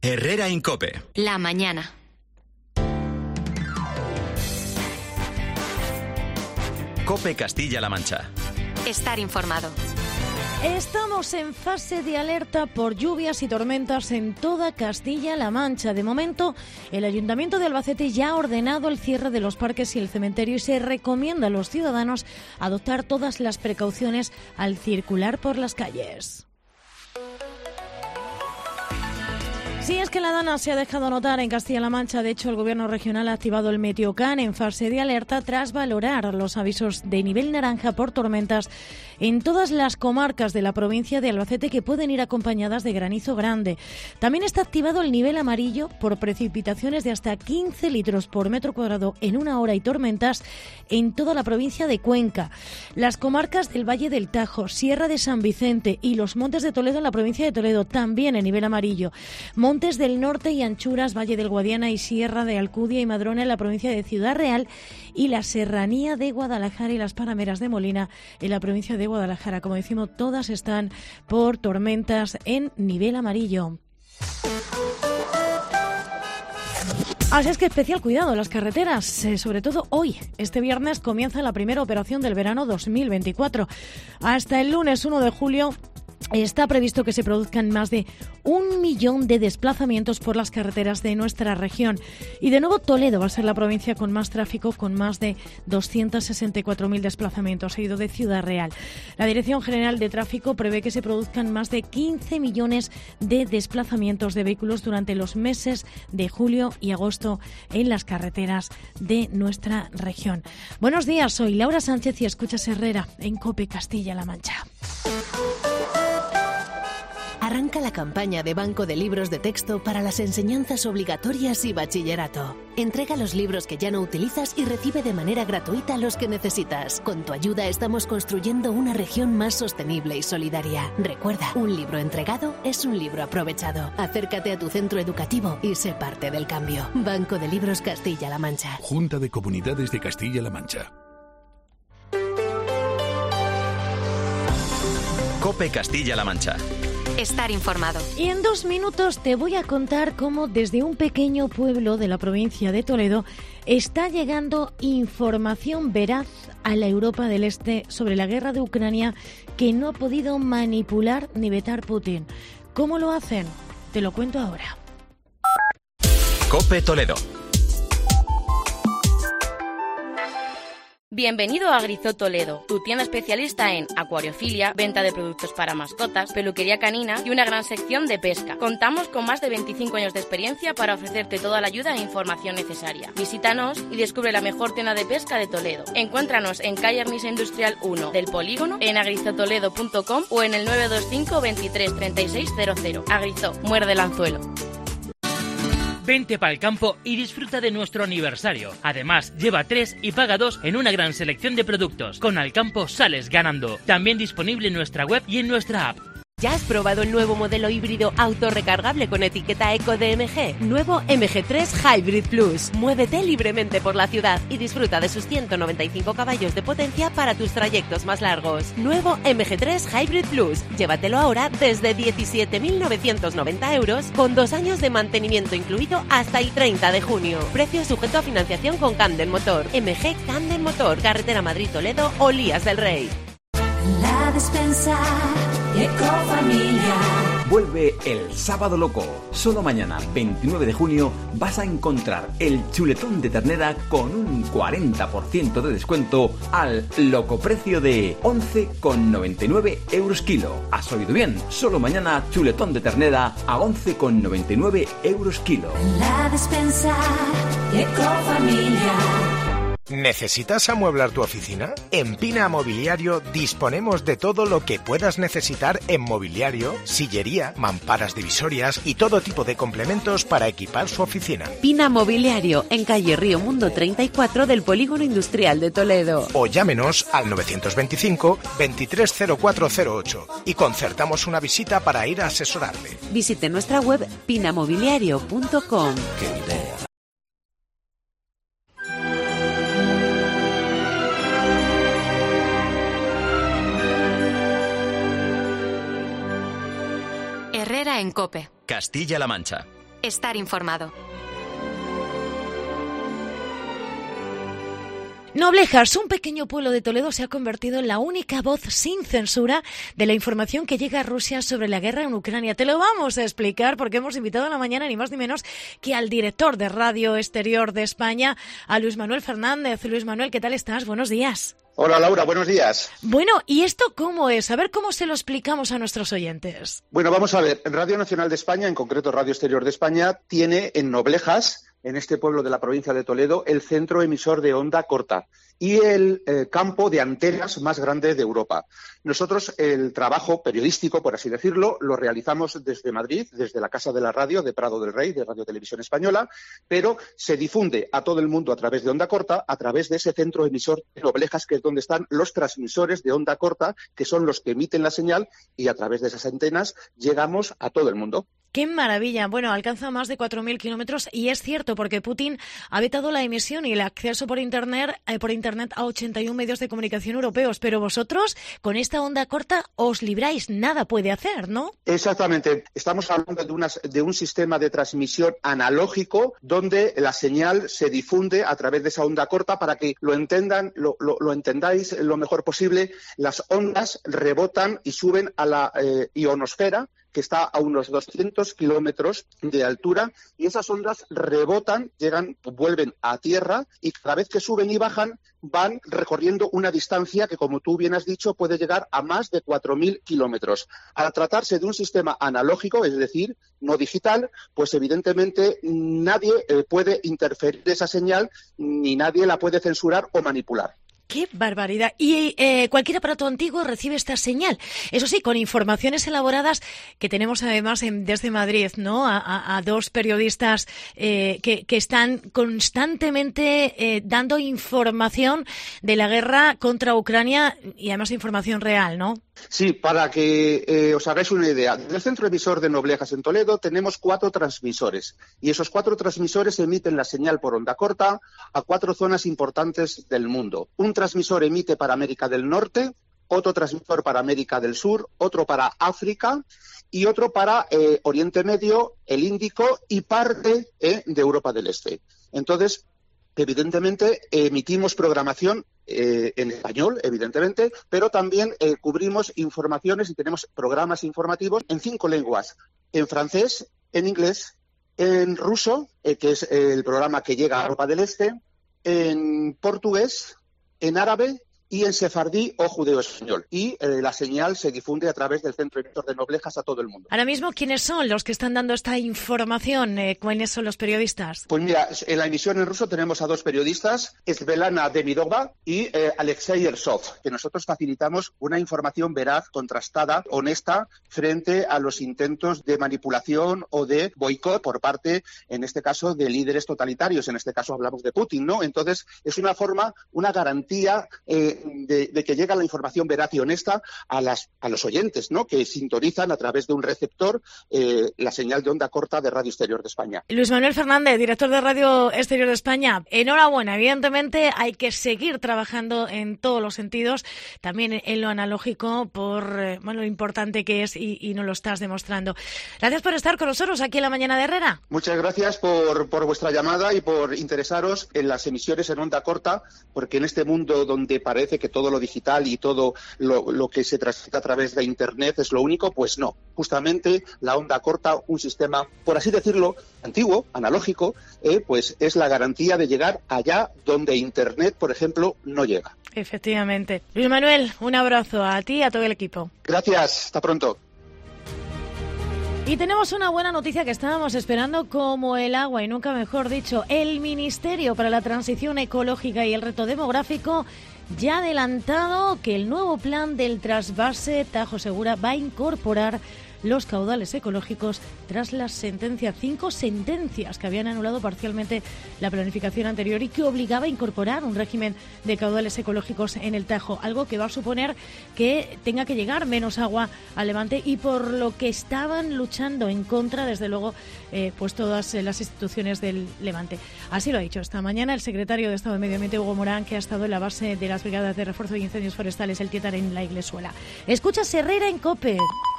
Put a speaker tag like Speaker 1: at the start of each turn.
Speaker 1: Herrera en COPE.
Speaker 2: La mañana.
Speaker 1: COPE Castilla-La Mancha.
Speaker 2: Estar informado.
Speaker 3: Estamos en fase de alerta por lluvias y tormentas en toda Castilla-La Mancha. De momento, el Ayuntamiento de Albacete ya ha ordenado el cierre de los parques y el cementerio y se recomienda a los ciudadanos adoptar todas las precauciones al circular por las calles. Sí, es que la Dana se ha dejado notar en Castilla-La Mancha. De hecho, el Gobierno regional ha activado el Meteocan en fase de alerta tras valorar los avisos de nivel naranja por tormentas en todas las comarcas de la provincia de Albacete que pueden ir acompañadas de granizo grande. También está activado el nivel amarillo por precipitaciones de hasta 15 litros por metro cuadrado en una hora y tormentas en toda la provincia de Cuenca. Las comarcas del Valle del Tajo, Sierra de San Vicente y los Montes de Toledo en la provincia de Toledo también en nivel amarillo. Montes del Norte y Anchuras, Valle del Guadiana y Sierra de Alcudia y Madrona en la provincia de Ciudad Real y la Serranía de Guadalajara y las Parameras de Molina en la provincia de Guadalajara. Como decimos, todas están por tormentas en nivel amarillo. Así es que especial cuidado en las carreteras, sobre todo hoy. Este viernes comienza la primera operación del verano 2024. Hasta el lunes 1 de julio... está previsto que se produzcan más de 1 millón de desplazamientos por las carreteras de nuestra región. Y de nuevo Toledo va a ser la provincia con más tráfico, con más de 264.000 desplazamientos, seguido de Ciudad Real. La Dirección General de Tráfico prevé que se produzcan más de 15 millones de desplazamientos de vehículos durante los meses de julio y agosto en las carreteras de nuestra región. Buenos días, soy Laura Sánchez y escuchas Herrera en COPE Castilla-La Mancha.
Speaker 4: Arranca la campaña de Banco de Libros de Texto para las enseñanzas obligatorias y bachillerato. Entrega los libros que ya no utilizas y recibe de manera gratuita los que necesitas. Con tu ayuda estamos construyendo una región más sostenible y solidaria. Recuerda, un libro entregado es un libro aprovechado. Acércate a tu centro educativo y sé parte del cambio. Banco de Libros Castilla-La Mancha.
Speaker 5: Junta de Comunidades de Castilla-La Mancha.
Speaker 1: COPE Castilla-La Mancha.
Speaker 2: Estar informado.
Speaker 3: Y en 2 minutos te voy a contar cómo desde un pequeño pueblo de la provincia de Toledo está llegando información veraz a la Europa del Este sobre la guerra de Ucrania que no ha podido manipular ni vetar Putin. ¿Cómo lo hacen? Te lo cuento ahora.
Speaker 1: COPE Toledo.
Speaker 6: Bienvenido a Agrizot Toledo, tu tienda especialista en acuariofilia, venta de productos para mascotas, peluquería canina y una gran sección de pesca. Contamos con más de 25 años de experiencia para ofrecerte toda la ayuda e información necesaria. Visítanos y descubre la mejor tienda de pesca de Toledo. Encuéntranos en calle Armisa Industrial 1 del Polígono, en agrizotoledo.com o en el 925 23 36 00. Agrizot, muerde el anzuelo.
Speaker 7: Vente pa'l campo y disfruta de nuestro aniversario. Además, lleva 3 y paga 2 en una gran selección de productos. Con Alcampo sales ganando. También disponible en nuestra web y en nuestra app.
Speaker 8: ¿Ya has probado el nuevo modelo híbrido autorrecargable con etiqueta Eco de MG? Nuevo MG3 Hybrid Plus. Muévete libremente por la ciudad y disfruta de sus 195 caballos de potencia para tus trayectos más largos. Nuevo MG3 Hybrid Plus. Llévatelo ahora desde 17.990 euros con 2 años de mantenimiento incluido hasta el 30 de junio. Precio sujeto a financiación con Camden Motor. MG Camden Motor. Carretera Madrid-Toledo, Olías del Rey.
Speaker 9: La despensa Ecofamilia.
Speaker 10: Vuelve el Sábado Loco. Solo mañana, 29 de junio, vas a encontrar el chuletón de ternera con un 40% de descuento al locoprecio de 11,99 euros kilo. ¿Has oído bien? Solo mañana, chuletón de ternera a 11,99 euros kilo.
Speaker 9: La despensa Ecofamilia.
Speaker 11: ¿Necesitas amueblar tu oficina? En Pina Mobiliario disponemos de todo lo que puedas necesitar en mobiliario, sillería, mamparas divisorias y todo tipo de complementos para equipar su oficina.
Speaker 8: Pina Mobiliario, en calle Río Mundo 34 del Polígono Industrial de Toledo.
Speaker 11: O llámenos al 925 230408 y concertamos una visita para ir a asesorarle.
Speaker 8: Visite nuestra web pinamobiliario.com.
Speaker 11: ¡Qué idea!
Speaker 2: Herrera en COPE.
Speaker 1: Castilla-La Mancha.
Speaker 2: Estar informado.
Speaker 3: Noblejas, un pequeño pueblo de Toledo, se ha convertido en la única voz sin censura de la información que llega a Rusia sobre la guerra en Ucrania. Te lo vamos a explicar porque hemos invitado a la mañana ni más ni menos que al director de Radio Exterior de España, a Luis Manuel Fernández. Luis Manuel, ¿qué tal estás? Buenos días.
Speaker 12: Hola Laura, buenos días.
Speaker 3: Bueno, ¿y esto cómo es? A ver cómo se lo explicamos a nuestros oyentes.
Speaker 12: Bueno, vamos a ver. Radio Nacional de España, en concreto Radio Exterior de España, tiene en Noblejas, en este pueblo de la provincia de Toledo, el centro emisor de onda corta y el campo de antenas más grande de Europa. Nosotros el trabajo periodístico, por así decirlo, lo realizamos desde Madrid, desde la Casa de la Radio de Prado del Rey, de Radio Televisión Española, pero se difunde a todo el mundo a través de onda corta, a través de ese centro emisor de Noblejas, que es donde están los transmisores de onda corta, que son los que emiten la señal, y a través de esas antenas llegamos a todo el mundo.
Speaker 3: ¡Qué maravilla! Bueno, alcanza más de 4.000 kilómetros y es cierto porque Putin ha vetado la emisión y el acceso por Internet a 81 medios de comunicación europeos. Pero vosotros, con esta onda corta, os libráis. Nada puede hacer, ¿no?
Speaker 12: Exactamente. Estamos hablando de un sistema de transmisión analógico donde la señal se difunde a través de esa onda corta. Para que lo entendáis lo mejor posible, las ondas rebotan y suben a la ionosfera, que está a unos 200 kilómetros de altura, y esas ondas rebotan, vuelven a tierra, y cada vez que suben y bajan van recorriendo una distancia que, como tú bien has dicho, puede llegar a más de 4.000 kilómetros. Al tratarse de un sistema analógico, es decir, no digital, pues evidentemente nadie puede interferir esa señal, ni nadie la puede censurar o manipular.
Speaker 3: ¡Qué barbaridad! Y cualquier aparato antiguo recibe esta señal. Eso sí, con informaciones elaboradas que tenemos además desde Madrid, ¿no? A dos periodistas que están constantemente dando información de la guerra contra Ucrania y además información real, ¿no?
Speaker 12: Sí, para que os hagáis una idea. Desde el centro emisor de Noblejas en Toledo tenemos 4 transmisores y esos 4 transmisores emiten la señal por onda corta a 4 zonas importantes del mundo. Un transmisor emite para América del Norte, otro transmisor para América del Sur, otro para África y otro para Oriente Medio, el Índico y parte de Europa del Este. Entonces, evidentemente, emitimos programación en español, evidentemente, pero también cubrimos informaciones y tenemos programas informativos en 5 lenguas: en francés, en inglés, en ruso, que es el programa que llega a Europa del Este, en portugués, en árabe y en sefardí o judeo-español. Y la señal se difunde a través del centro emisor de Noblejas a todo el mundo.
Speaker 3: Ahora mismo, ¿quiénes son los que están dando esta información? ¿Cuáles son los periodistas?
Speaker 12: Pues mira, en la emisión en ruso tenemos a 2 periodistas, Svetlana Demidova y Alexei Ersov, que nosotros facilitamos una información veraz, contrastada, honesta, frente a los intentos de manipulación o de boicot por parte, en este caso, de líderes totalitarios. En este caso hablamos de Putin, ¿no? Entonces, es una forma, una garantía de que llega la información veraz y honesta a los oyentes, ¿no? Que sintonizan a través de un receptor la señal de onda corta de Radio Exterior de España.
Speaker 3: Luis Manuel Fernández, director de Radio Exterior de España, enhorabuena. Evidentemente hay que seguir trabajando en todos los sentidos, también en lo analógico, por lo importante que es y nos lo estás demostrando. Gracias por estar con nosotros aquí en La Mañana de Herrera.
Speaker 12: Muchas gracias por vuestra llamada y por interesaros en las emisiones en onda corta, porque en este mundo donde parece que todo lo digital y todo lo que se transmite a través de Internet es lo único, pues no. Justamente la onda corta, un sistema, por así decirlo, antiguo, analógico, pues es la garantía de llegar allá donde Internet, por ejemplo, no llega.
Speaker 3: Efectivamente. Luis Manuel, un abrazo a ti y a todo el equipo.
Speaker 12: Gracias, hasta pronto.
Speaker 3: Y tenemos una buena noticia que estábamos esperando como el agua, y nunca mejor dicho. El Ministerio para la Transición Ecológica y el Reto Demográfico ya ha adelantado que el nuevo plan del trasvase Tajo Segura va a incorporar los caudales ecológicos tras las 5 sentencias que habían anulado parcialmente la planificación anterior y que obligaba a incorporar un régimen de caudales ecológicos en el Tajo, algo que va a suponer que tenga que llegar menos agua al Levante y por lo que estaban luchando en contra, desde luego, pues todas las instituciones del Levante. Así lo ha dicho esta mañana el secretario de Estado de Medio Ambiente, Hugo Morán, que ha estado en la base de las brigadas de refuerzo de incendios forestales, el Tietar, en la Iglesuela. Escucha Herrera en COPE.